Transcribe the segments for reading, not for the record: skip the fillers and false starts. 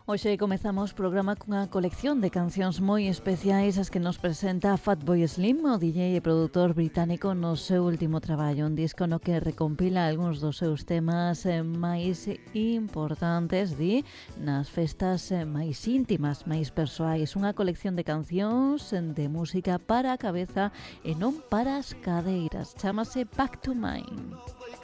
Hoxe comezamos o programa cunha colección de cancións moi especiais as que nos presenta Fatboy Slim, o DJ e produtor británico no seu último traballo, un disco no que recompila algúns dos seus temas máis importantes nas festas máis íntimas, máis persoais, unha colección de cancións de música para a cabeza e non para as cadeiras. Chámase Back to Mine.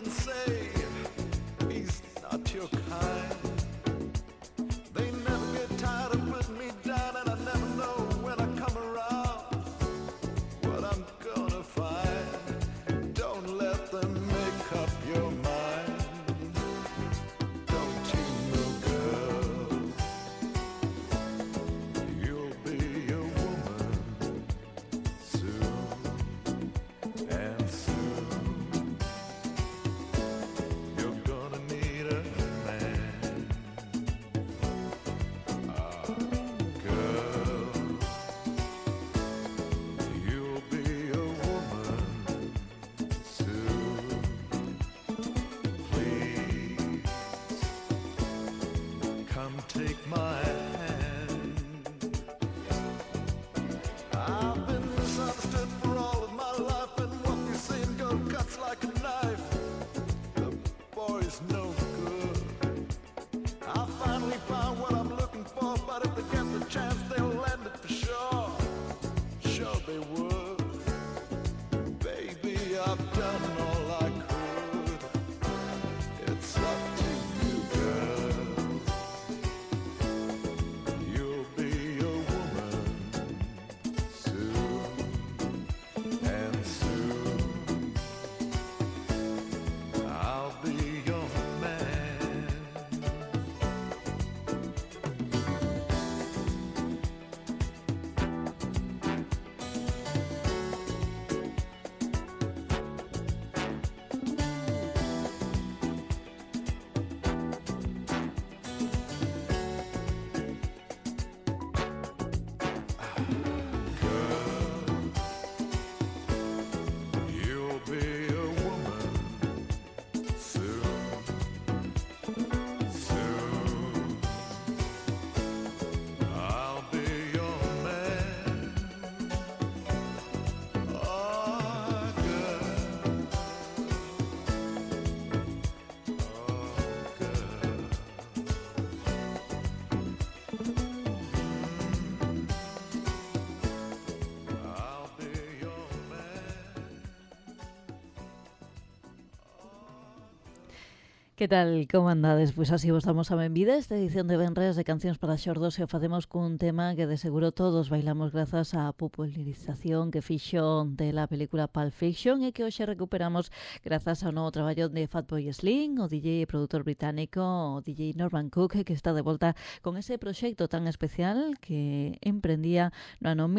Que tal, como andades? Pois así vos damos a benvida esta edición de Benres de Cancións para Xordos e o facemos cun tema que de seguro todos bailamos grazas á popularización que fixo de la película Pulp Fiction e que hoxe recuperamos grazas ao novo traballo de Fatboy Slim, o DJ e produtor británico, o DJ Norman Cook, que está de volta con ese proxecto tan especial que emprendía no ano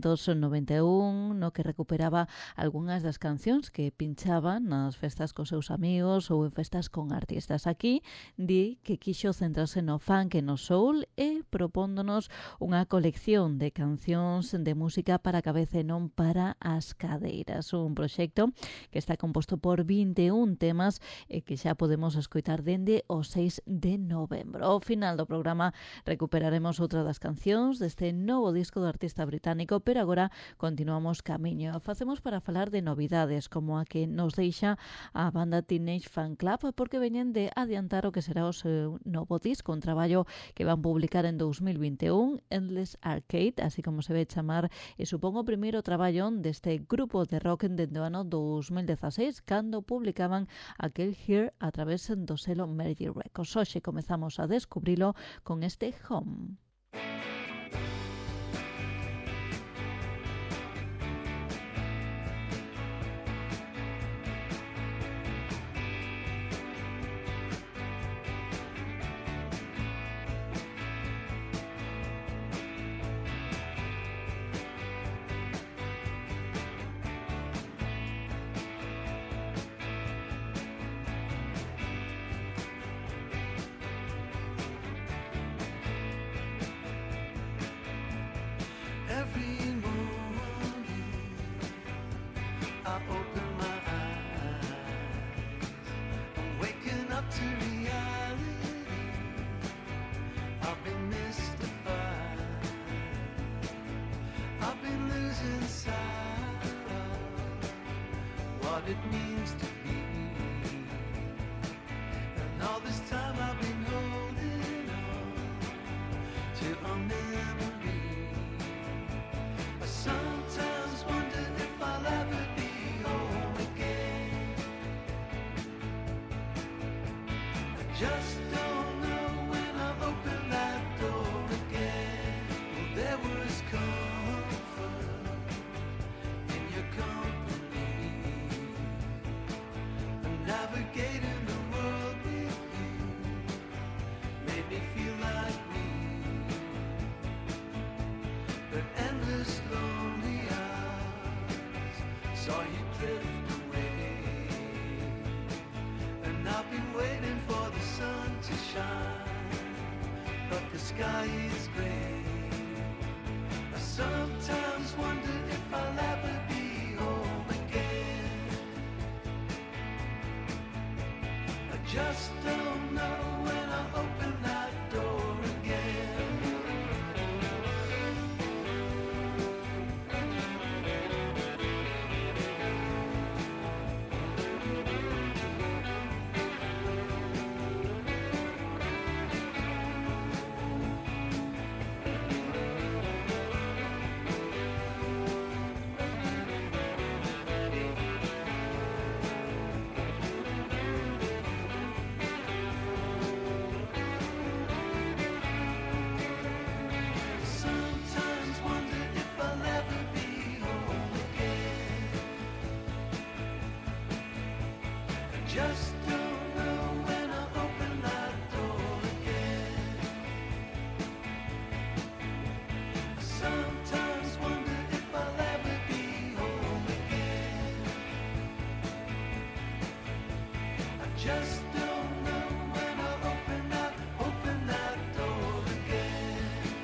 1991, no que recuperaba algunhas das cancións que pinchaba nas festas cos seus amigos ou en festas con artistas. Aquí di que quixo centrarse no funk e no soul e propóndonos unha colección de cancións de música para a cabeza e non para as cadeiras. Un proxecto que está composto por 21 temas e que xa podemos escoitar dende o 6 de novembro. Ao final do programa recuperaremos outra das cancións deste novo disco do artista británico, pero agora continuamos camiño. Facemos para falar de novidades como a que nos deixa a banda Teenage Fan Club porque veñen de adiantar o que será o seu novo disco, un traballo que van publicar en 2021, Endless Arcade, así como se ve chamar, e supón o primeiro traballo deste grupo de rock dende o ano 2016, cando publicaban aquel Here a través do selo Mergy Records. Hoxe comezamos a descubrilo con este Home. what it means to be. And all this time I've been holding on to a memory. I sometimes wonder if I'll ever be home again. I just don't know when I'll open that door again. Well, there was comfort in your company, and navigating the world with you made me feel like me. But endless lonely hours saw you drift away, and I've been waiting for the sun to shine, but the sky is gray. I sometimes wonder if I'll ever be home again. I just don't know when I'll open that door again. Sometimes wonder if I'll ever be home again. I just don't know when I'll open that door again. I sometimes wonder if I'll ever be home again. I just don't know when I'll open that door again.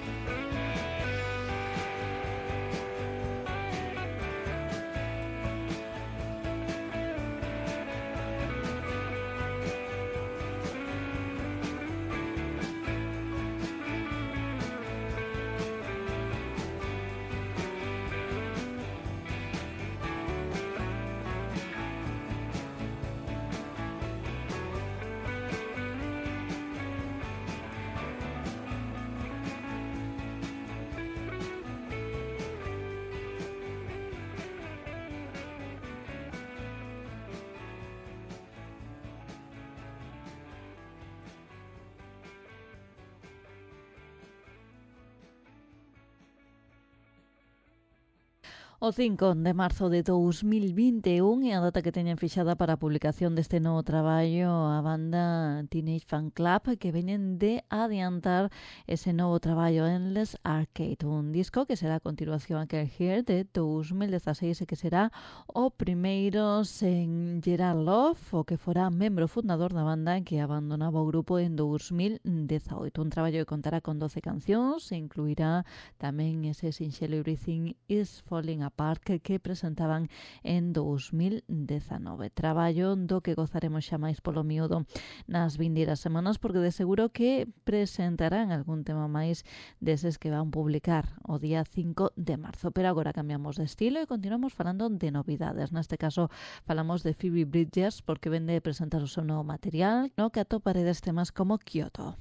O 5 de marzo de 2021 é a data que teñen fixada para a publicación deste novo traballo a banda Teenage Fan Club, que veñen de adiantar ese novo traballo Endless Arcade, un disco que será a continuación a Care Here de 2016 e que será o primeiro sen Gerard Love, o que fora membro fundador da banda que abandonaba o grupo en 2018. Un traballo que contará con 12 cancións e incluirá tamén ese sinxelo Everything is Falling Apart que presentaban en 2019. Traballo do que gozaremos xa máis polo miúdo nas vindeiras semanas, porque de seguro que presentarán algún tema máis deses que van publicar o día 5 de marzo. Pero agora cambiamos de estilo e continuamos falando de novidades. Neste caso falamos de Phoebe Bridgers, porque vende presentar o seu novo material, no que atoparedes temas como Kyoto.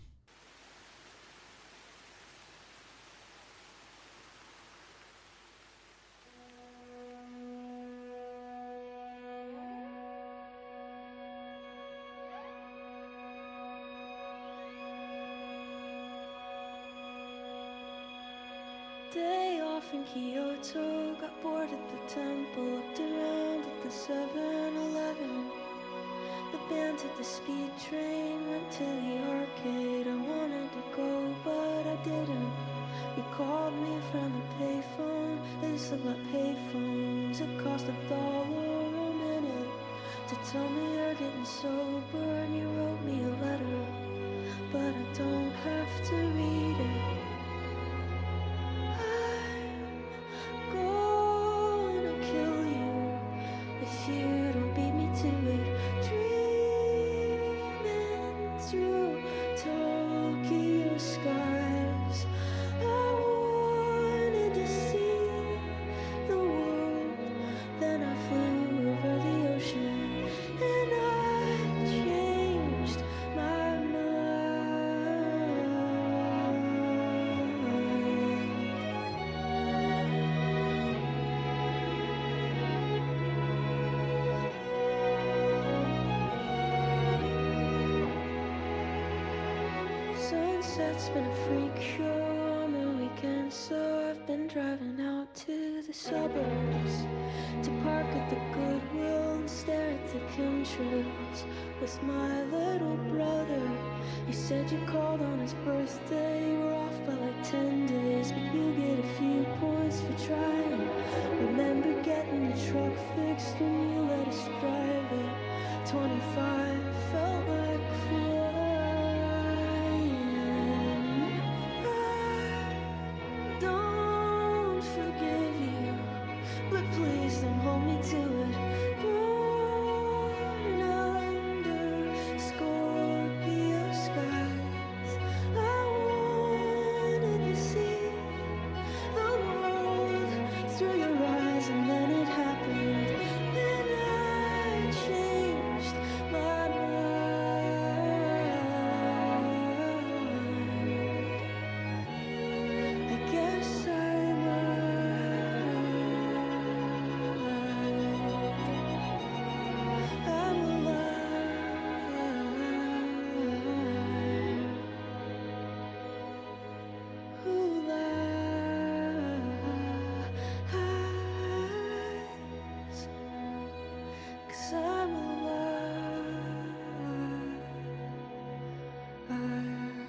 Day off in Kyoto, got bored at the temple, looked around at the 7-Eleven. The band hit the speed train, went to the arcade. I wanted to go, but I didn't. You called me from the payphone, they still got payphones. It cost $1 a minute to tell me you're getting sober, and you wrote me a letter, but I don't have to read it. Gonna kill you if you don't beat me to it. Dreaming through Tokyo skies, I wanted to see the world. Then I flew over the ocean. Sunset's been a freak show on the weekend, so I've been driving out to the suburbs to park at the Goodwill and stare at the chemtrails with my little brother. He said you called on his birthday, you were off by like 10 days, but you get a few points for trying. Remember getting the truck fixed when you let us drive it? 25 felt like crying. I don't forgive you, but please don't hold me to it. Born under Scorpio skies, I wanted to see the world through your eyes, and then it happened. Then I changed my mind. I guess I'm alive. Who lies? 'Cause I'm alive.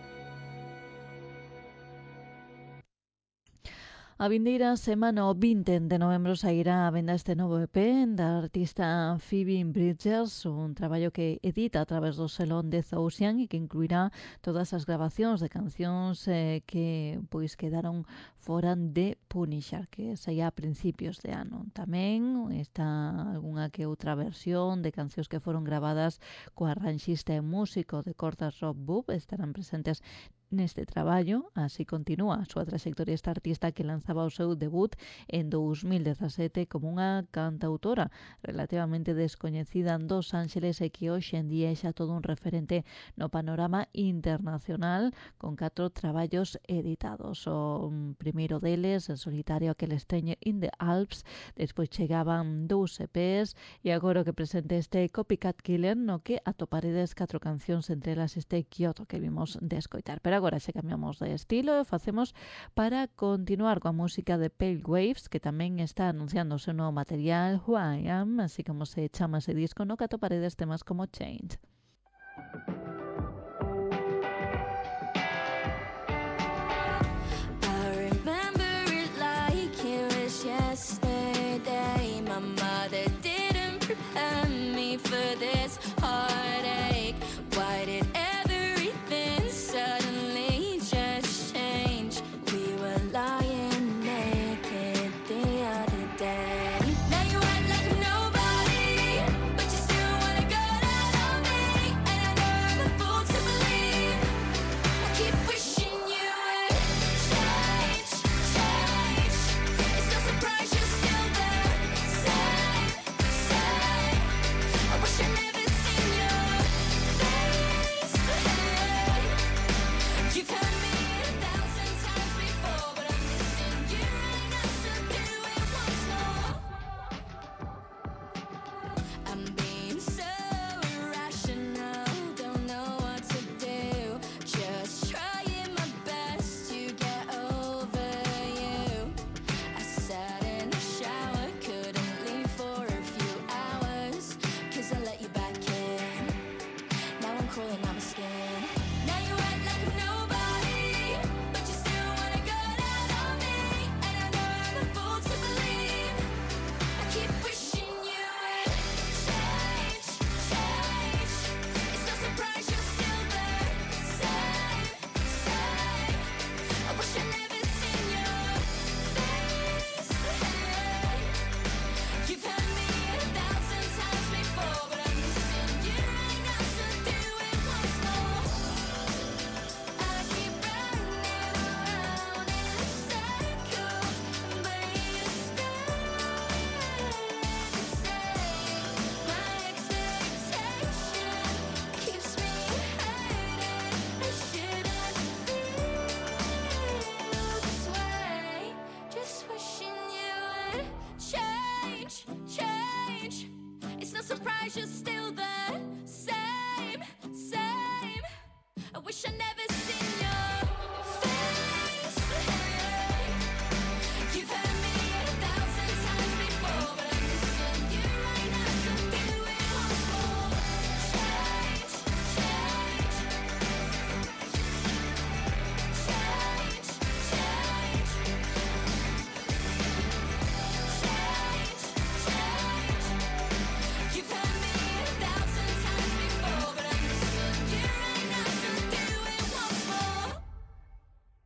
A vindeira semana o 20 de novembro sairá a venda este novo EP da artista Phoebe Bridgers, un traballo que edita a través do selo Death Ocean e que incluirá todas as grabacións de cancións que pois quedaron fora de Punisher, que saía a principios de ano. Tamén está algunha que outra versión de cancións que foron gravadas co arranxista e músico de cordas Rob Boop, estarán presentes neste traballo. Así continúa a súa trayectoria esta artista que lanzaba o seu debut en 2017 como unha cantautora relativamente descoñecida en Los Ángeles e que hoxe en día é xa todo un referente no panorama internacional con 4 traballos editados. O primeiro deles, en solitario, aquel Stranger in the Alps, despois chegaban 2 EPs e agora que presente este Copycat Killer no que atoparedes 4 cancións, entre elas este Kyoto que vimos de escoitar. Pero agora se cambiamos de estilo e facemos para continuar coa música de Pale Waves, que tamén está anunciando o seu novo material Who I Am, así como se chama ese disco no que atoparedes temas como Change. I remember it like it was yesterday. My mother didn't prepare me for this heartache. Why did everything suddenly just change? We were lying naked the other day. Now you act like I'm nobody, but you still wanna go down on me. And I know I'm a fool to believe. I keep wishing you would change, change. It's no surprise you're still the same, same. I wish I never seen your face, hey. You've heard me 1,000 times before, but I'm missing you right now, so do it once more. I'm being so irrational, don't know what to do. Just trying my best to get over you. I sat in the shower, couldn't leave for a few hours, 'cause I let you back in. Now I'm crawling out my skin. Now you act like I'm nobody, but you still wanna go down on me. And I know I'm a fool to believe. I keep wishing you would change, change. It's no surprise you're still the same, same. I wish I never seen your face, hey. You've heard me 1,000 times before, but I'm missing you right now, so do it once more.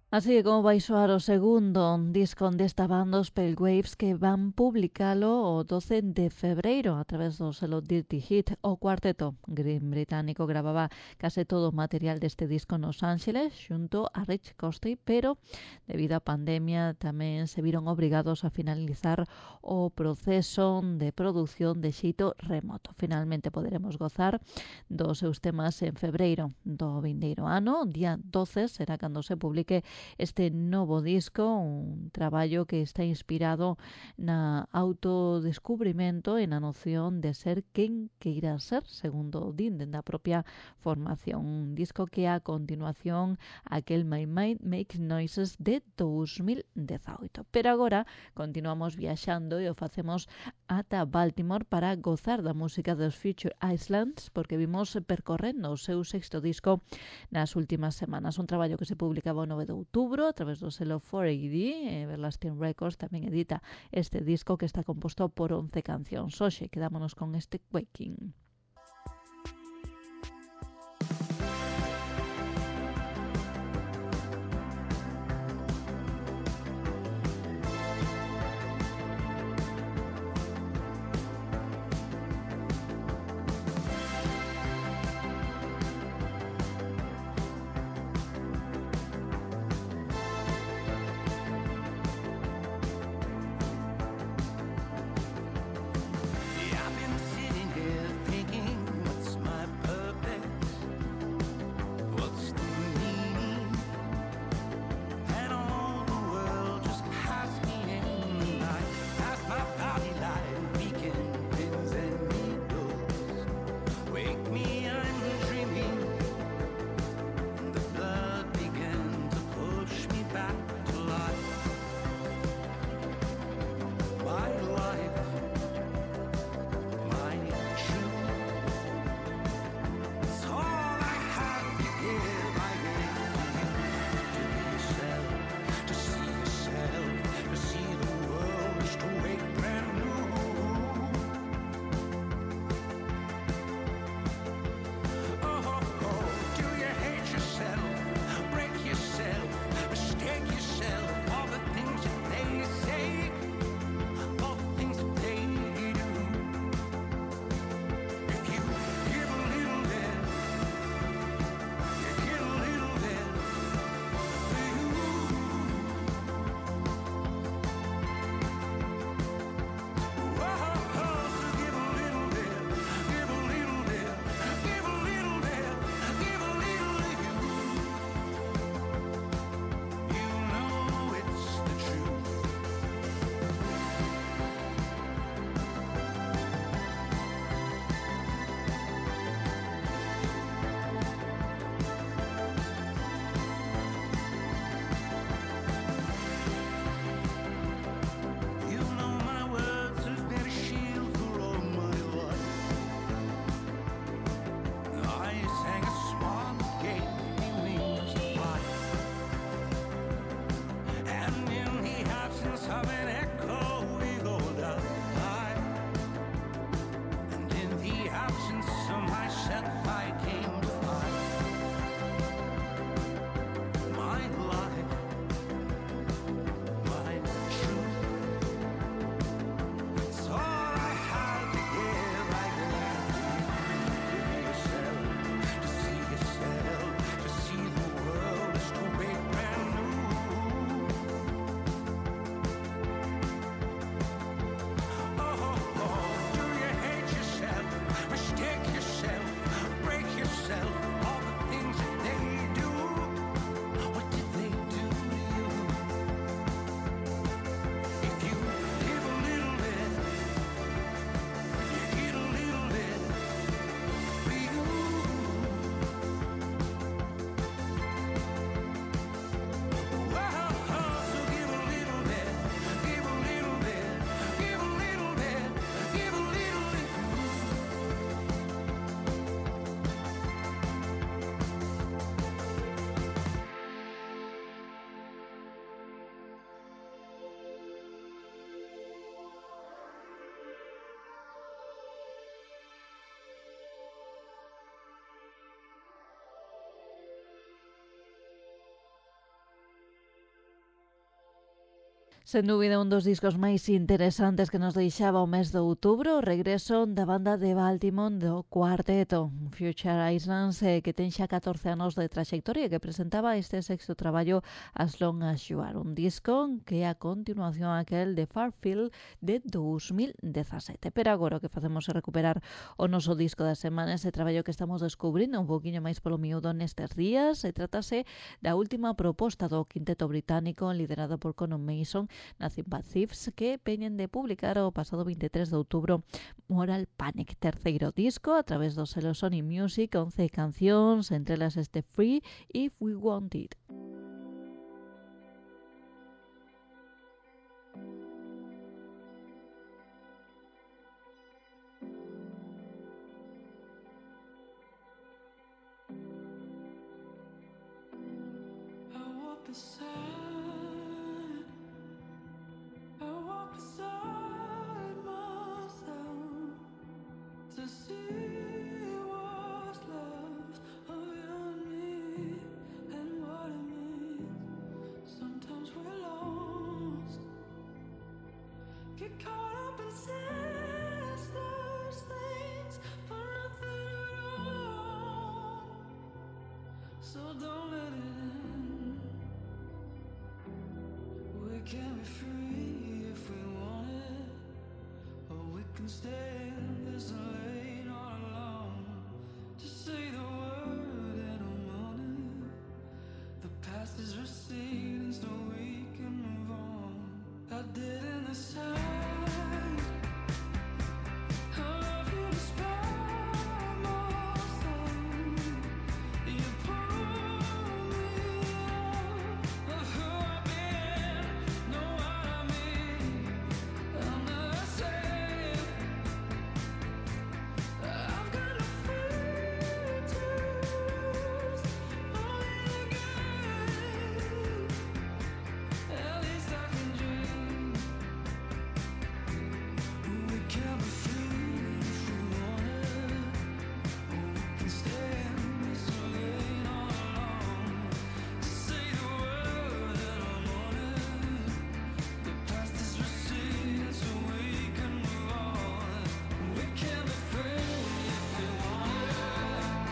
Así que como vai soar o segundo disco desta banda, os Pale Waves, que van publicalo o 12 de febreiro a través do selo Dirty Hit. O cuarteto británico gravaba case todo o material deste disco nos Ángeles xunto a Rich Costey, pero debido á pandemia tamén se viron obrigados a finalizar o proceso de produción de xeito remoto. Finalmente poderemos gozar dos seus temas en febreiro do vindeiro ano. Día 12 será cando se publique este novo disco, un traballo que está inspirado na autodescubrimento e na noción de ser quen queira ser, segundo din dende a propia formación. Un disco que a continuación aquel My Mind Makes Noises de 2018. Pero agora continuamos viaxando e o facemos ata Baltimore para gozar da música dos Future Islands, porque vimos percorrendo o seu sexto disco nas últimas semanas. Un traballo que se publicaba o 9 de outubro a través do selo 4AD. Everlasting Records tamén edita este disco que está composto por 11 cancións. Hoxe quedámonos con este Waking. Yeah, I've been sitting here thinking Sen dúbida un dos discos máis interesantes que nos deixaba o mes de outubro, o regreso da banda de Baltimore do cuarteto Future Islands, que ten xa 14 anos de traxectoria e que presentaba este sexto traballo As Long As You Are, un disco que é a continuación aquel de Farfield de 2017. Pero agora o que facemos é recuperar o noso disco da semana, ese traballo que estamos descubrindo un poquinho máis polo miúdo nestes días. Se tratase da última proposta do quinteto británico liderado por Conor Mason, Nothing But Thieves, que veñen de publicar o pasado 23 de outubro Moral Panic, terceiro disco a través do selo Sony Music, 11 cancións, entre elas este Free If We Want It. I walk beside myself to see what's left of you and me and what it means. Sometimes we're lost, get caught up in senseless things for nothing at all. So don't let it in. We can be free if we want it, or we can stay in this lane all alone. Just say the word and I'm on it. The past is receding so we can move on. I didn't decide I love you despite myself. You pull me out of who I've been, know what I mean. I'm not safe. I've got no fear to lose, only to gain. At least I can dream. We can be free if we want it, or we can stay in this lane all alone. Just say the word and I'm on it. The past is receding so we can move on. We can be free if we want it.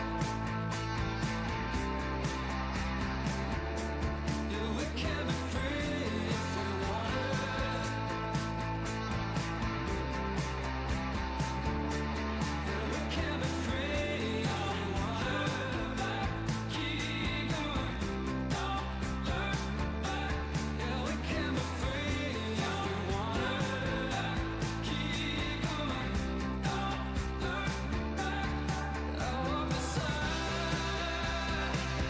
Yeah, we can be free if we want it. Yeah, we can be free if we want it. Keep going, don't look back. Yeah, we can be free if we want it. Keep going, don't look back. I walk beside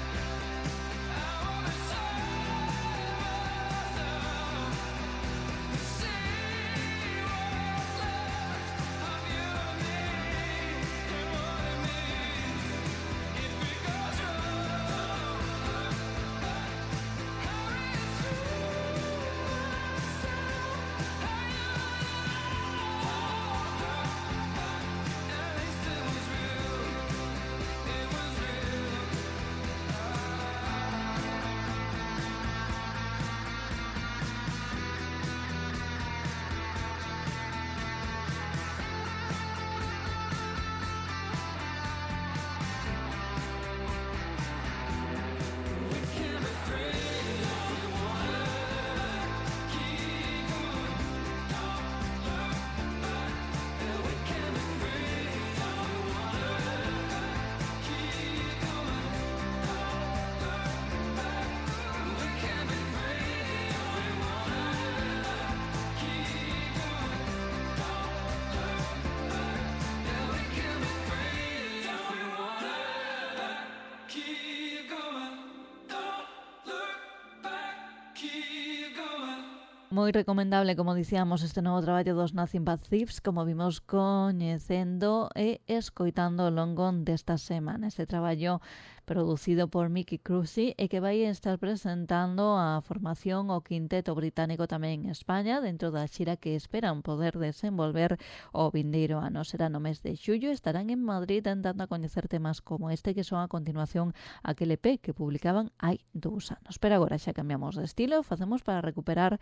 Moi recomendable, como dicíamos, este novo traballo dos Nothing But Thieves, como vimos coñecendo e escoitando ao longo desta semana. Este traballo producido por Mickey Cruzy e que vai estar presentando a formación o quinteto británico tamén en España dentro da xira que esperan poder desenvolver o vindeiro ano. Será no mes de xullo, estarán en Madrid dando a coñecer temas como este que son a continuación aquel EP que publicaban hai 2 anos. Pero agora xa cambiamos de estilo, facemos para recuperar ese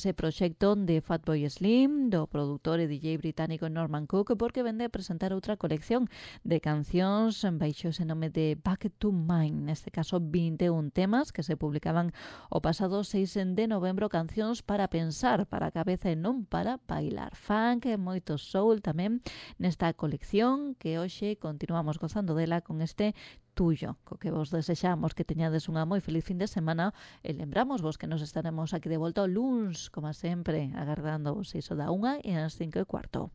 ese proxecto de Fatboy Slim, do produtor e DJ británico Norman Cook, porque vende a presentar outra colección de cancións baixo ese nome de Back to Mine, neste caso 21 temas que se publicaban o pasado 6 de novembro, cancións para pensar, para a cabeza e non para bailar. Funk e moito soul tamén nesta colección que hoxe continuamos gozando dela con este Tuyo, co que vos desexamos que teñades unha moi feliz fin de semana e lembramos vos que nos estaremos aquí de volta o luns, como sempre, agardando vos iso da 1 e as 5:15.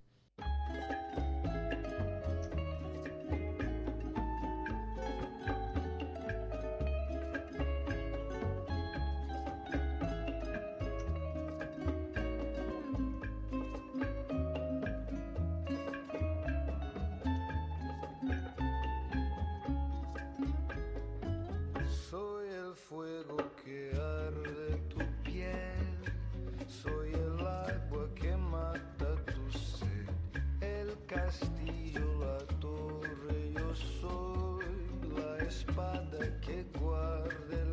Soy el fuego que arde tu piel, soy el agua que mata tu sed, el castillo, la torre, yo soy la espada que guarda el